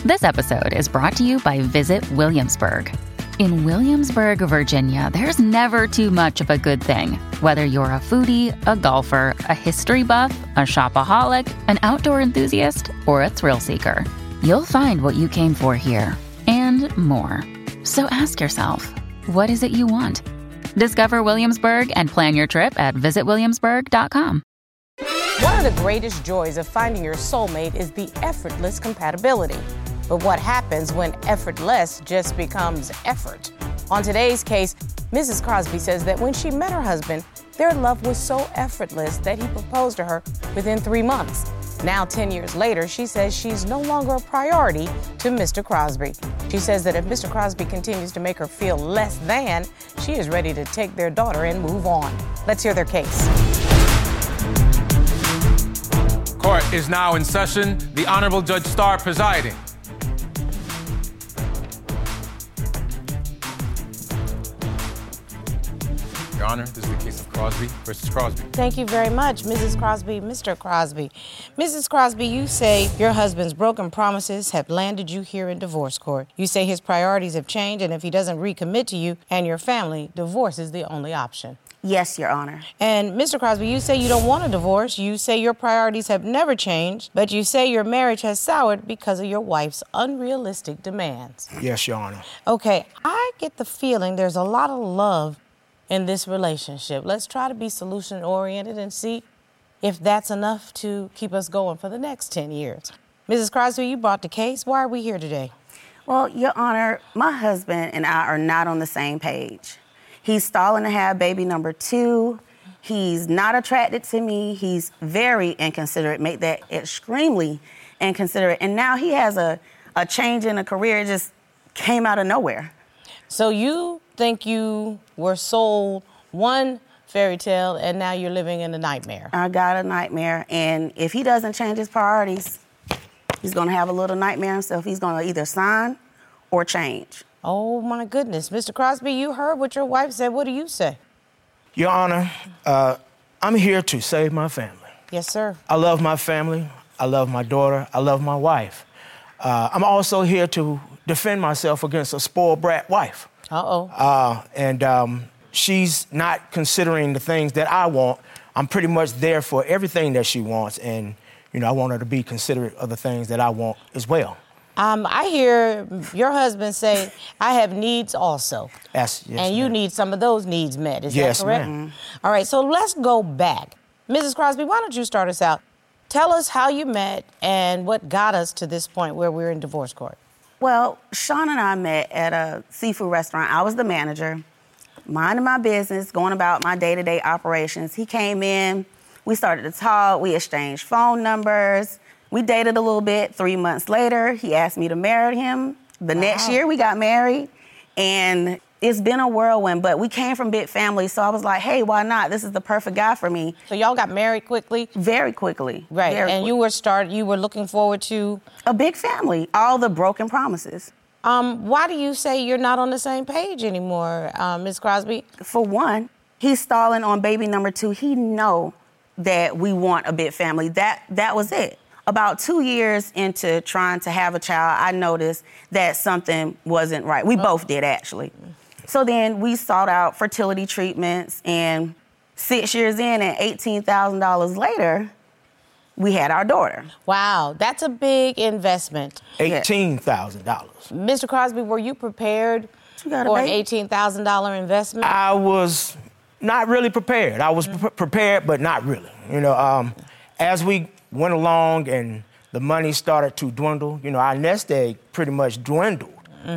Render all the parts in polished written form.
This episode is brought to you by Visit Williamsburg. In Williamsburg, Virginia, there's never too much of a good thing. Whether you're a foodie, a golfer, a history buff, a shopaholic, an outdoor enthusiast, or a thrill seeker, you'll find what you came for here and more. So ask yourself, what is it you want? Discover Williamsburg and plan your trip at visitwilliamsburg.com. One of the greatest joys of finding your soulmate is the effortless compatibility. But what happens when effortless just becomes effort? On today's case, Mrs. Crosby says that when she met her husband, their love was so effortless that he proposed to her within 3 months. Now, 10 years later, she says she's no longer a priority to Mr. Crosby. She says that if Mr. Crosby continues to make her feel less than, she is ready to take their daughter and move on. Let's hear their case. Court is now in session. The Honorable Judge Starr presiding. Your Honor, this is the case of Crosby versus Crosby. Thank you very much, Mrs. Crosby, Mr. Crosby. Mrs. Crosby, you say your husband's broken promises have landed you here in divorce court. You say his priorities have changed, and if he doesn't recommit to you and your family, divorce is the only option. Yes, Your Honor. And Mr. Crosby, you say you don't want a divorce. You say your priorities have never changed, but you say your marriage has soured because of your wife's unrealistic demands. Yes, Your Honor. Okay, I get the feeling there's a lot of love in this relationship. Let's try to be solution-oriented and see if that's enough to keep us going for the next 10 years. Mrs. Crosby, you brought the case. Why are we here today? Well, Your Honor, my husband and I are not on the same page. He's stalling to have baby number 2. He's not attracted to me. He's very inconsiderate, make that extremely inconsiderate. And now he has a change in a career. It just came out of nowhere. So you think you were sold one fairy tale and now you're living in a nightmare? I got a nightmare. And if he doesn't change his priorities, he's going to have a little nightmare himself. He's going to either sign or change. Oh, my goodness. Mr. Crosby, you heard what your wife said. What do you say? Your Honor, I'm here to save my family. Yes, sir. I love my family. I love my daughter. I love my wife. I'm also here to defend myself against a spoiled brat wife. Uh-oh. She's not considering the things that I want. I'm pretty much there for everything that she wants, and, you know, I want her to be considerate of the things that I want as well. I hear your husband say, I have needs also. Yes, and you need some of those needs met. Is yes, that correct? Ma'am. All right, so let's go back. Mrs. Crosby, why don't you start us out? Tell us how you met and what got us to this point where we're in divorce court. Well, Sean and I met at a seafood restaurant. I was the manager, minding my business, going about my day-to-day operations. He came in, we started to talk, we exchanged phone numbers. We dated a little bit. 3 months later, he asked me to marry him. The next year, we got married, and it's been a whirlwind, but we came from big families, so I was like, hey, why not? This is the perfect guy for me. So y'all got married quickly? Very quickly. Right, and you were looking forward to? A big family, all the broken promises. Why do you say you're not on the same page anymore, Ms. Crosby? For one, he's stalling on baby number 2. He know that we want a big family. That was it. About 2 years into trying to have a child, I noticed that something wasn't right. We both did, actually. So then we sought out fertility treatments, and 6 years in and $18,000 later, we had our daughter. Wow, that's a big investment. $18,000. Mr. Crosby, were you prepared for an $18,000 investment? I was not really prepared. I was prepared, but not really. You know, as we went along and the money started to dwindle, you know, our nest egg pretty much dwindled.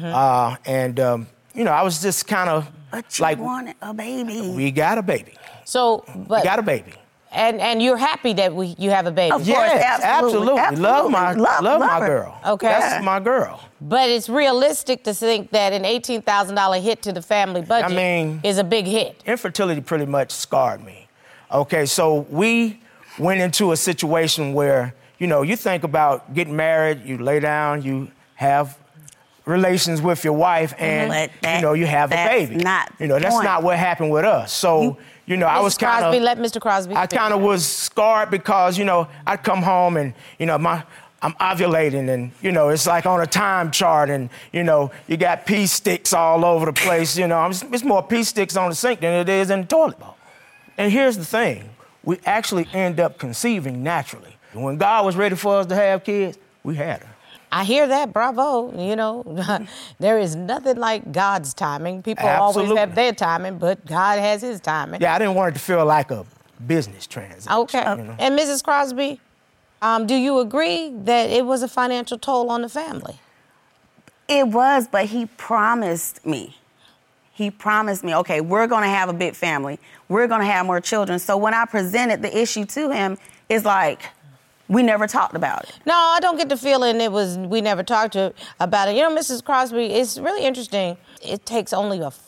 Mm-hmm. You know, I was just kind of like... But you wanted a baby. We got a baby. We got a baby. And you're happy that you have a baby? Of course, absolutely. Love my girl. Okay. That's my girl. But it's realistic to think that an $18,000 hit to the family budget is a big hit. Infertility pretty much scarred me. Okay, so we went into a situation where, you know, you think about getting married, you lay down, you have relations with your wife, and, you know, you have a baby. That's not what happened with us. So, you know, I was kind of... Let Mr. Crosby I kind of was scarred because, you know, I'd come home and, you know, my I'm ovulating and, you know, it's like on a time chart and, you know, you got pee sticks all over the place, you know. It's more pee sticks on the sink than it is in the toilet bowl. And here's the thing. We actually end up conceiving naturally. When God was ready for us to have kids, we had her. I hear that, bravo. You know, there is nothing like God's timing. People Absolutely. always have their timing, but God has his timing. Yeah, I didn't want it to feel like a business transaction. Okay. You know? And Mrs. Crosby, do you agree that it was a financial toll on the family? It was, but he promised me. He promised me, okay, we're going to have a big family. We're going to have more children. So when I presented the issue to him, it's like, we never talked about it. No, I don't get the feeling we never talked about it. You know, Mrs. Crosby, it's really interesting. It takes only a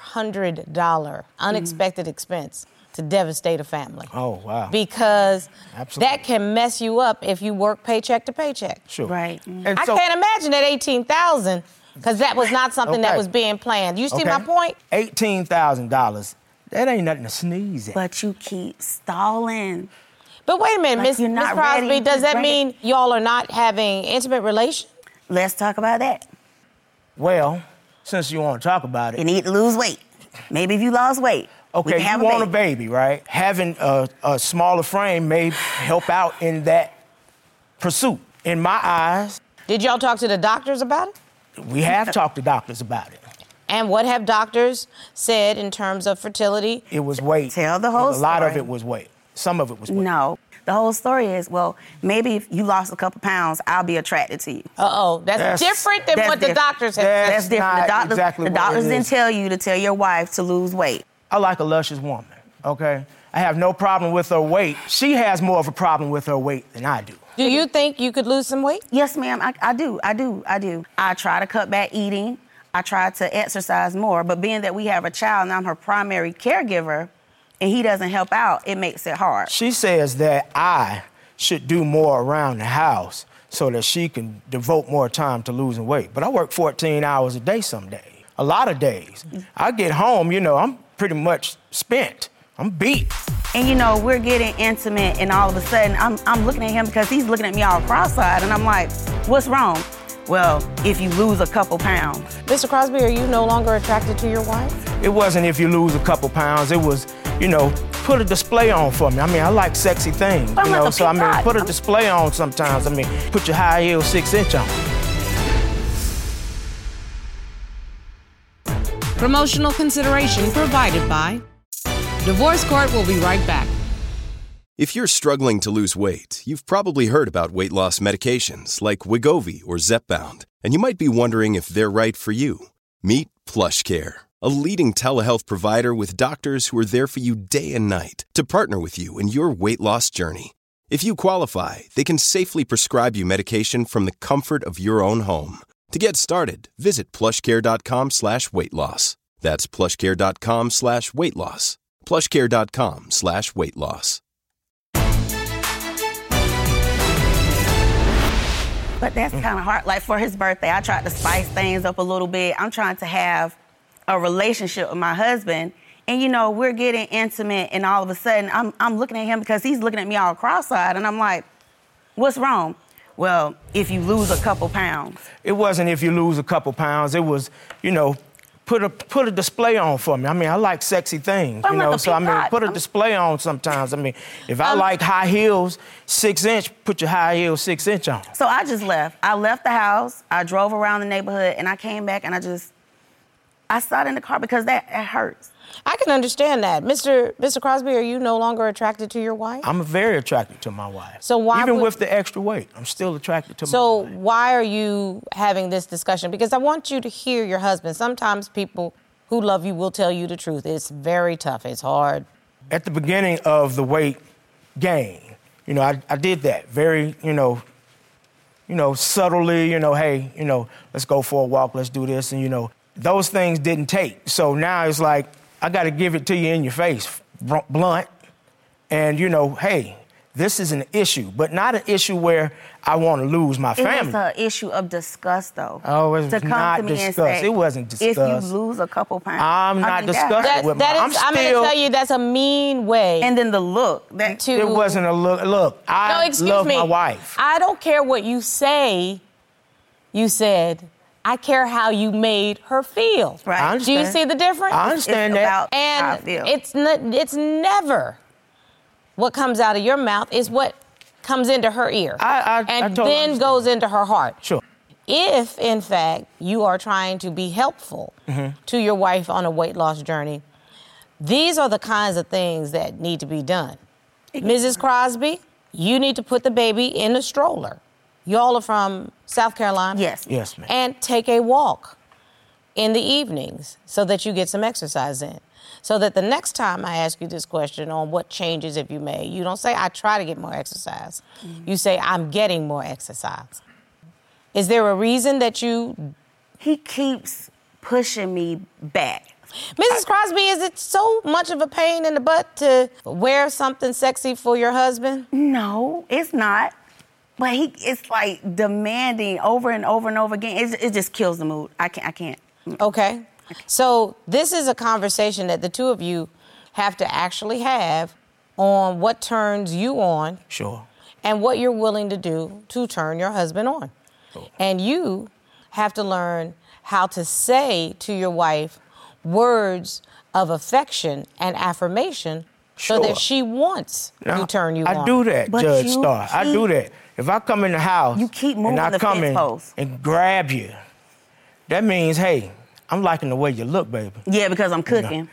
$400 unexpected expense to devastate a family. Oh, wow. Because Absolutely. that can mess you up if you work paycheck to paycheck. Sure. Right. And I can't imagine that $18,000 because that was not something that was being planned. You see my point? $18,000, that ain't nothing to sneeze at. But you keep stalling. But wait a minute, Like Miss you're not Crosby, ready. does that Ready. mean y'all are not having intimate relations? Let's talk about that. Well, since you want to talk about You it. need to lose weight. Maybe if you lost weight, we Okay, can have you a want baby. a baby, right? Having a smaller frame may help out in that pursuit. In my eyes, Did y'all talk to the doctors about it? we have talked to doctors about it. And what have doctors said in terms of fertility? It was weight. Tell the whole A lot of story. it was weight. Some of it was weight. No. The whole story is, well, maybe if you lost a couple pounds, I'll be attracted to you. Uh-oh, that's different than that's what the different. doctors have said. That's different. not exactly the what doctors it didn't is. tell you to tell your wife to lose weight. I like a luscious woman, okay? I have no problem with her weight. She has more of a problem with her weight than I do. Do you think you could lose some weight? Yes, ma'am, I do. I try to cut back eating. I try to exercise more. But being that we have a child and I'm her primary caregiver and he doesn't help out, it makes it hard. She says that I should do more around the house so that she can devote more time to losing weight. But I work 14 hours a day some days. A lot of days. I get home, you know, I'm pretty much spent. I'm beat. And, you know, we're getting intimate and all of a sudden I'm looking at him because he's looking at me all cross-eyed and I'm like, what's wrong? Well, if you lose a couple pounds. Mr. Crosby, are you no longer attracted to your wife? It wasn't if you lose a couple pounds. It was, you know, put a display on for me. I mean, I like sexy things, But I'm you know, not so I mean, the put a I'm- display on sometimes. I mean, put your high heel 6-inch on. Promotional consideration provided by Divorce Court will be right back. If you're struggling to lose weight, you've probably heard about weight loss medications like Wegovy or Zepbound, and you might be wondering if they're right for you. Meet PlushCare, a leading telehealth provider with doctors who are there for you day and night to partner with you in your weight loss journey. If you qualify, they can safely prescribe you medication from the comfort of your own home. To get started, visit plushcare.com/weightloss. That's plushcare.com/weightloss. plushcare.com/weightloss. But that's kind of hard. Like for his birthday, I tried to spice things up a little bit. I'm trying to have a relationship with my husband. And, you know, we're getting intimate and all of a sudden I'm looking at him because he's looking at me all cross-eyed and I'm like, what's wrong? Well, if you lose a couple pounds. It wasn't if you lose a couple pounds. It was, you know, put a display on for me. I mean, I like sexy things, But I'm you not know, the so I mean, peacock. put a display on sometimes. I mean, if I like high heels, 6-inch, put your high heel 6-inch on. So I just left. I left the house. I drove around the neighborhood and I came back and I sat in the car because that hurts. I can understand that. Mr. Crosby, are you no longer attracted to your wife? I'm very attracted to my wife. So why Even would- with the extra weight, I'm still attracted to my So wife. why are you having this discussion? Because I want you to hear your husband. Sometimes people who love you will tell you the truth. It's very tough. It's hard. At the beginning of the weight gain, you know, I did that very, you know, subtly, you know, hey, you know, let's go for a walk, let's do this, and, you know, those things didn't take. So now it's like, I got to give it to you in your face, blunt, and, you know, hey, this is an issue, but not an issue where I want to lose my family. It was an issue of disgust, though. Oh, it was to come not to me discussed. And say, it wasn't discussed. If you lose a couple pounds. I'm not discussing with my... I'm going to tell you that's a mean way. And then the look. It wasn't a look. Look, I love my wife. I don't care what you say. You said, I care how you made her feel. Right. I understand. Do you see the difference? I understand it's that. About how I feel. It's never what comes out of your mouth is what comes into her ear. I totally then understand. goes into her heart. Sure. If, in fact, you are trying to be helpful to your wife on a weight loss journey, these are the kinds of things that need to be done. Mrs. Crosby, you need to put the baby in a stroller. Y'all are from South Carolina? Yes. Yes, ma'am. And take a walk in the evenings so that you get some exercise in. So that the next time I ask you this question on what changes have you made, you don't say, I try to get more exercise. You say, I'm getting more exercise. Is there a reason that you... He keeps pushing me back. Mrs. Crosby, is it so much of a pain in the butt to wear something sexy for your husband? No, it's not. But it's like demanding over and over and over again. It just kills the mood. I can't. Okay. So this is a conversation that the two of you have to actually have on what turns you on. Sure. And what you're willing to do to turn your husband on. Sure. And you have to learn how to say to your wife words of affection and affirmation so that she wants to turn you on. I do that, But Judge Starr. I do that. If I come in the house you keep moving and I the come fence in post. and grab you, that means, hey, I'm liking the way you look, baby. Yeah, because I'm cooking.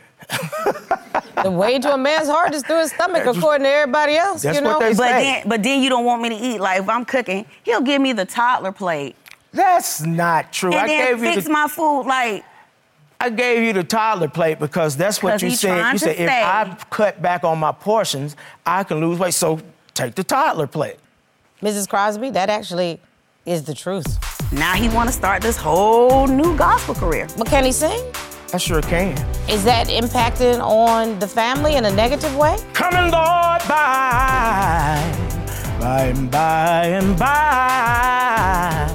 The way to a man's heart is through his stomach, according to everybody else. That's you know? what they say. But then you don't want me to eat. Like, if I'm cooking, he'll give me the toddler plate. That's not true. And then fix my food, like... I gave you the toddler plate because that's what you said. You said, if I cut back on my portions, I can lose weight. So take the toddler plate. Mrs. Crosby, that actually is the truth. Now he want to start this whole new gospel career. But can he sing? I sure can. Is that impacting on the family in a negative way? Coming, Lord, by and by and by.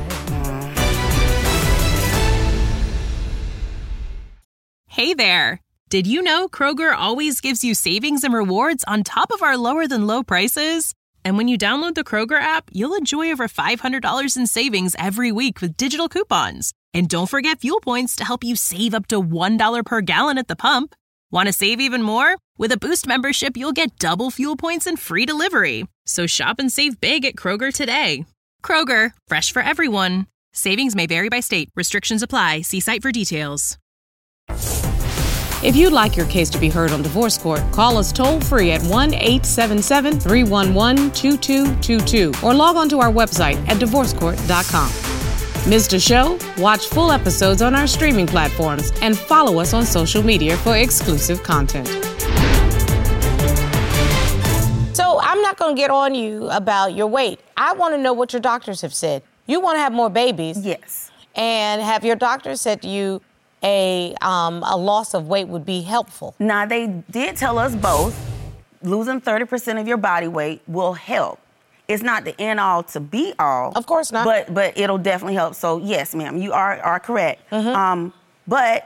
Hey there! Did you know Kroger always gives you savings and rewards on top of our lower-than-low prices? And when you download the Kroger app, you'll enjoy over $500 in savings every week with digital coupons. And don't forget fuel points to help you save up to $1 per gallon at the pump. Want to save even more? With a Boost membership, you'll get double fuel points and free delivery. So shop and save big at Kroger today. Kroger, fresh for everyone. Savings may vary by state. Restrictions apply. See site for details. If you'd like your case to be heard on Divorce Court, call us toll-free at 1-877-311-2222 or log on to our website at divorcecourt.com. Missed a show? Watch full episodes on our streaming platforms and follow us on social media for exclusive content. So I'm not going to get on you about your weight. I want to know what your doctors have said. You want to have more babies. Yes. And have your doctors said to you, a loss of weight would be helpful? Now, they did tell us both losing 30% of your body weight will help. It's not the end all to be all. Of course not. But it'll definitely help. So, yes, ma'am, you are correct. But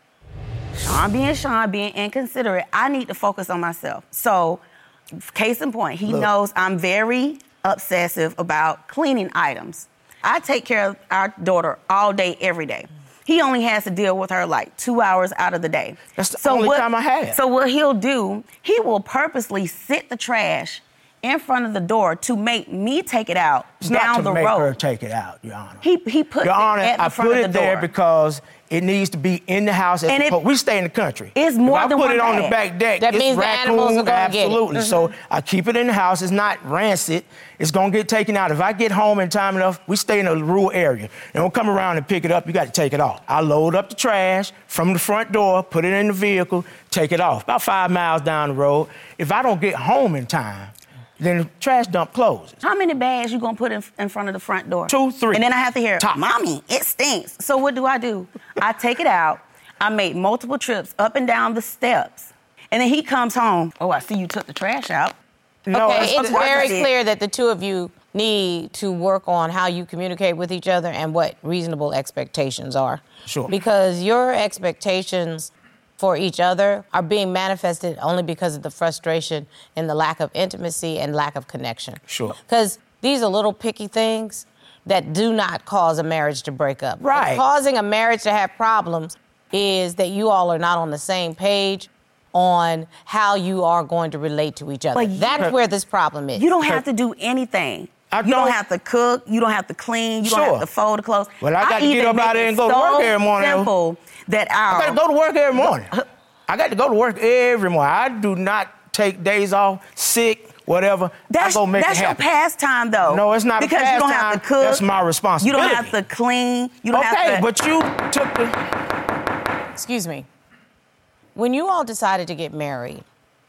Sean being inconsiderate, I need to focus on myself. So, case in point, he knows I'm very obsessive about cleaning items. I take care of our daughter all day, every day. He only has to deal with her like 2 hours out of the day. That's the only time I have. So what he'll do, he will purposely sit the trash in front of the door to make me take it out down the road. Not to make her take it out, Your Honor. He puts Your Honor, it at the front of the door. I put it there because it needs to be in the house. We stay in the country. It's more than one If I put it on the bag. back deck, That it's means the raccoon, animals are gonna get it. absolutely. So I keep it in the house. It's not rancid. It's going to get taken out. If I get home in time enough, we stay in a rural area. And don't come around and pick it up. You got to take it off. I load up the trash from the front door, put it in the vehicle, take it off. About 5 miles down the road. If I don't get home in time, then the trash dump closes. How many bags you gonna put in front of the front door? 2, 3. And then I have to hear, Top. Mommy, it stinks. So what do? I take it out. I make multiple trips up and down the steps. And then he comes home. Oh, I see you took the trash out. No, Okay, it's very it. clear that the two of you need to work on how you communicate with each other and what reasonable expectations are. Sure. Because your expectations for each other are being manifested only because of the frustration and the lack of intimacy and lack of connection. Sure. Because these are little picky things that do not cause a marriage to break up. Right. What's causing a marriage to have problems is that you all are not on the same page on how you are going to relate to each other. But That's where this problem is. You don't have to do anything. You don't have to cook. You don't have to clean. You don't have to fold the clothes. Well, I got to get up out there and go to work every morning. Simple that I got to go to work every morning. I got to go to work every morning. I do not take days off, sick, whatever. I go make it happen. That's your pastime, though. No, it's not a because pastime. You don't have to cook. That's my responsibility. You don't have to clean. You don't have to. Okay, but you took the... Excuse me. When you all decided to get married,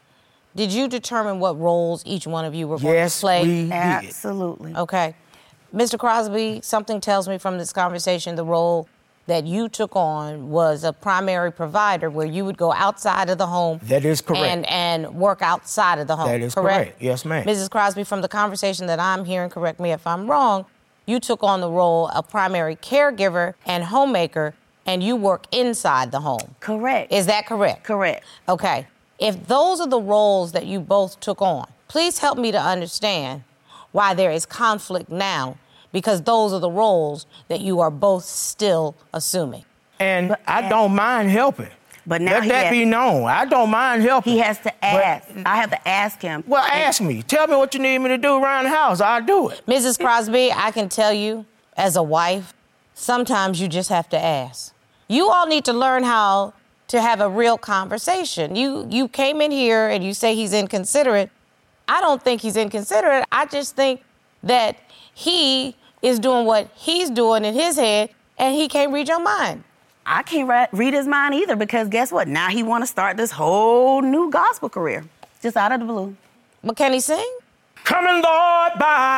did you determine what roles each one of you were going to play? Yes, we did. Absolutely. Okay. Mr. Crosby, something tells me from this conversation the role that you took on was a primary provider where you would go outside of the home. That is correct. And work outside of the home. That is correct. Yes, ma'am. Mrs. Crosby, from the conversation that I'm hearing, correct me if I'm wrong, you took on the role of primary caregiver and homemaker, and you work inside the home. Correct. Is that correct? Correct. Okay. If those are the roles that you both took on, please help me to understand why there is conflict now, because those are the roles that you are both still assuming. And I don't mind helping. But now Let that be known. I don't mind helping. He has to ask. I have to ask him. Well, ask me. Tell me what you need me to do around the house. I'll do it. Mrs. Crosby, I can tell you, as a wife, sometimes you just have to ask. You all need to learn how to have a real conversation. You came in here and you say he's inconsiderate. I don't think he's inconsiderate. I just think that he is doing what he's doing in his head and he can't read your mind. I can't read his mind either, because guess what? Now he want to start this whole new gospel career, just out of the blue. But can he sing? Coming, Lord,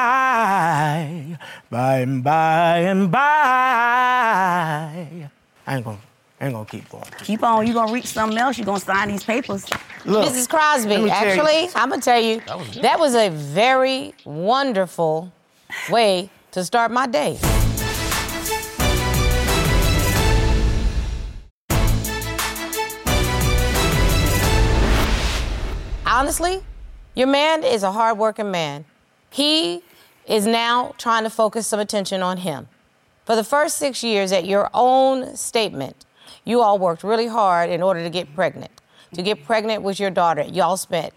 by and by. I ain't gonna keep going. Keep on. You're going to reach something else. You're going to sign these papers. Look, Mrs. Crosby, actually, I'm going to tell you, that was a very wonderful way to start my day. Honestly, your man is a hardworking man. He is now trying to focus some attention on him. For the first 6 years, at your own statement, you all worked really hard in order to get pregnant. To get pregnant with your daughter, y'all spent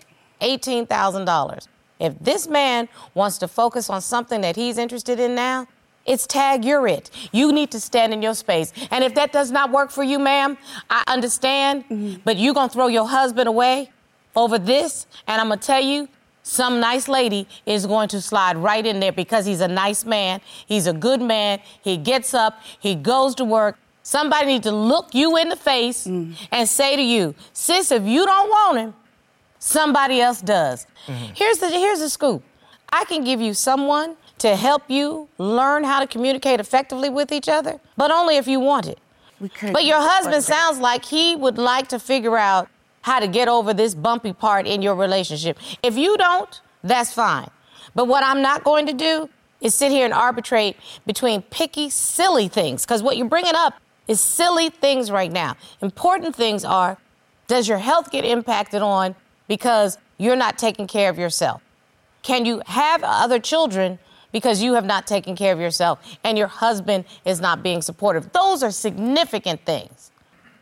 $18,000. If this man wants to focus on something that he's interested in now, it's tag you're it. You need to stand in your space. And if that does not work for you, ma'am, I understand, but you're going to throw your husband away over this, and I'm going to tell you, some nice lady is going to slide right in there because he's a nice man. He's a good man. He gets up. He goes to work. Somebody needs to look you in the face and say to you, sis, if you don't want him, somebody else does. Here's the scoop. I can give you someone to help you learn how to communicate effectively with each other, but only if you want it. But your husband sounds like he would like to figure out how to get over this bumpy part in your relationship. If you don't, that's fine. But what I'm not going to do is sit here and arbitrate between picky, silly things, because what you're bringing up is silly things right now. Important things are, does your health get impacted on because you're not taking care of yourself? Can you have other children because you have not taken care of yourself and your husband is not being supportive? Those are significant things.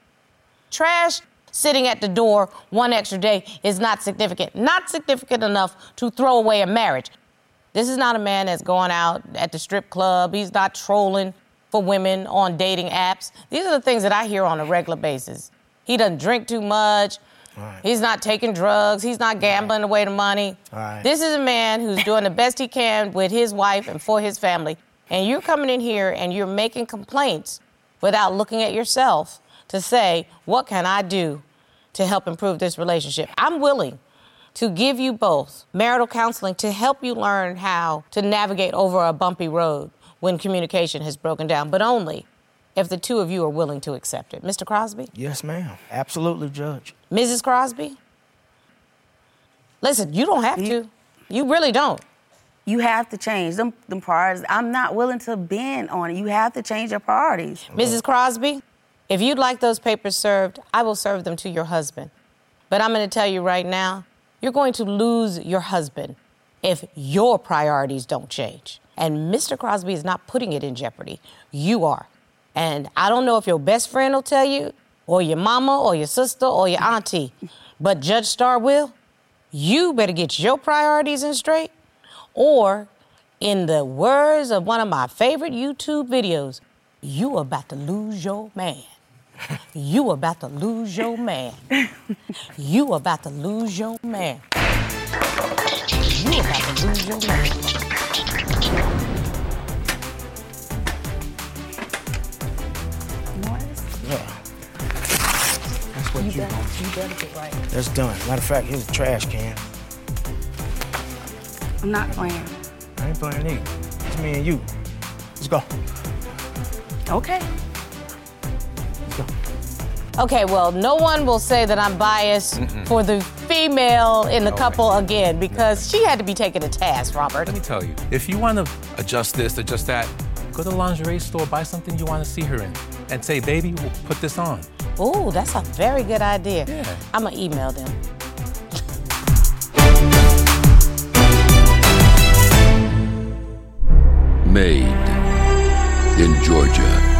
Trash sitting at the door one extra day is not significant. Not significant enough to throw away a marriage. This is not a man that's going out at the strip club. He's not trolling for women on dating apps. These are the things that I hear on a regular basis. He doesn't drink too much. Right. He's not taking drugs. He's not gambling away the money. Right. This is a man who's doing the best he can with his wife and for his family. And you're coming in here and you're making complaints without looking at yourself to say, what can I do to help improve this relationship? I'm willing to give you both marital counseling to help you learn how to navigate over a bumpy road when communication has broken down, but only if the two of you are willing to accept it. Mr. Crosby? Yes, ma'am. Absolutely, Judge. Mrs. Crosby? Listen, you don't have to. You really don't. You have to change them priorities. I'm not willing to bend on it. You have to change your priorities. Mrs. Crosby, if you'd like those papers served, I will serve them to your husband. But I'm going to tell you right now, you're going to lose your husband if your priorities don't change. And Mr. Crosby is not putting it in jeopardy. You are. And I don't know if your best friend will tell you, or your mama, or your sister, or your auntie, but Judge Starr will. You better get your priorities in straight, or, in the words of one of my favorite YouTube videos, you about to lose your man. You about to lose your man. You about to lose your man. You about to lose your man. Yeah. That's what you better get right. That's done. Matter of fact, here's a trash can. I'm not playing. I ain't playing either. It's me and you. Let's go. Okay. Let's go. Okay, well, no one will say that I'm biased for the female in the couple again, because she had to be taken to task, Robert. Let me tell you, if you want to adjust this, adjust that, go to the lingerie store, buy something you want to see her in, and say, baby, we'll put this on. Ooh, that's a very good idea. Yeah. I'm going to email them. Made in Georgia.